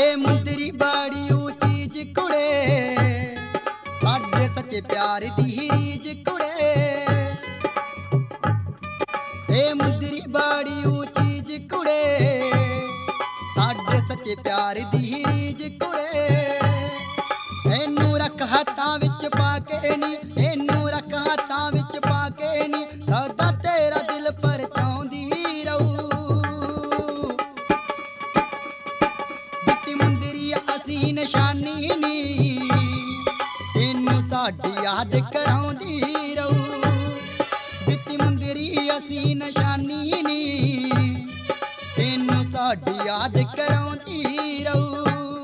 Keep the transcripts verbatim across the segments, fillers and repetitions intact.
ए मुंदरी बड़ी ऊंची कुड़े साडे सच्चे प्यार दी रीज कुड़े। ए मुंदरी बड़ी ऊंची कुड़े साडे सच्चे प्यार दी रीज कुड़े। एनू रख हाथां विच पाके नी एनू रख हाथां विच पाके नी सदा तेरा दिल परचाउंदी रहू। दित्ती मुंदरी असी निशानी नी तेनू साडी याद कराउंदी रहू। दित्ती मुंदरी असी निशानी नी तेनू साडी याद कराउंदी रहू।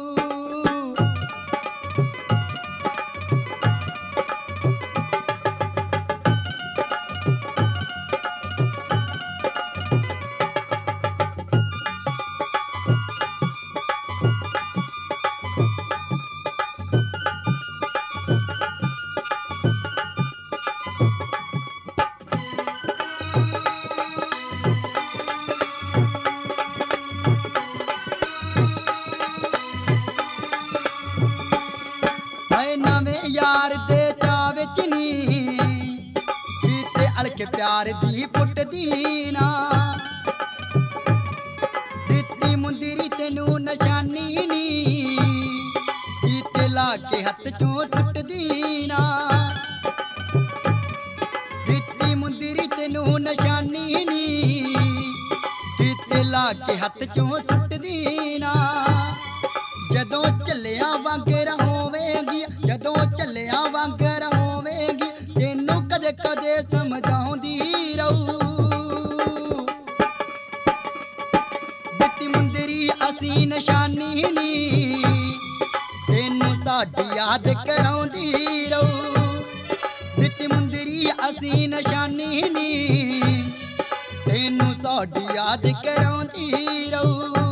नवें यार दे चाव विच नी बीते अड़के प्यार दी पुटदी ना। दित्ती मुंदरी तेनू निशानी नी बीते लाके हथ चों सुटदी ना। दित्ती मुंदरी तेनू निशानी नी बीते लाके हथ चों सुटदी ना। जदों चलिया वांगर होवेगी जदों चलिया वांगर होवेगी तेनू कदे कदे समझाउंदी रहू। दित्ती मुंदरी असी निशानी नी तेनू साडी याद कराउंदी रहू। दित्ती मुंदरी असी निशानी नी तेनू साडी याद कराउंदी रहू।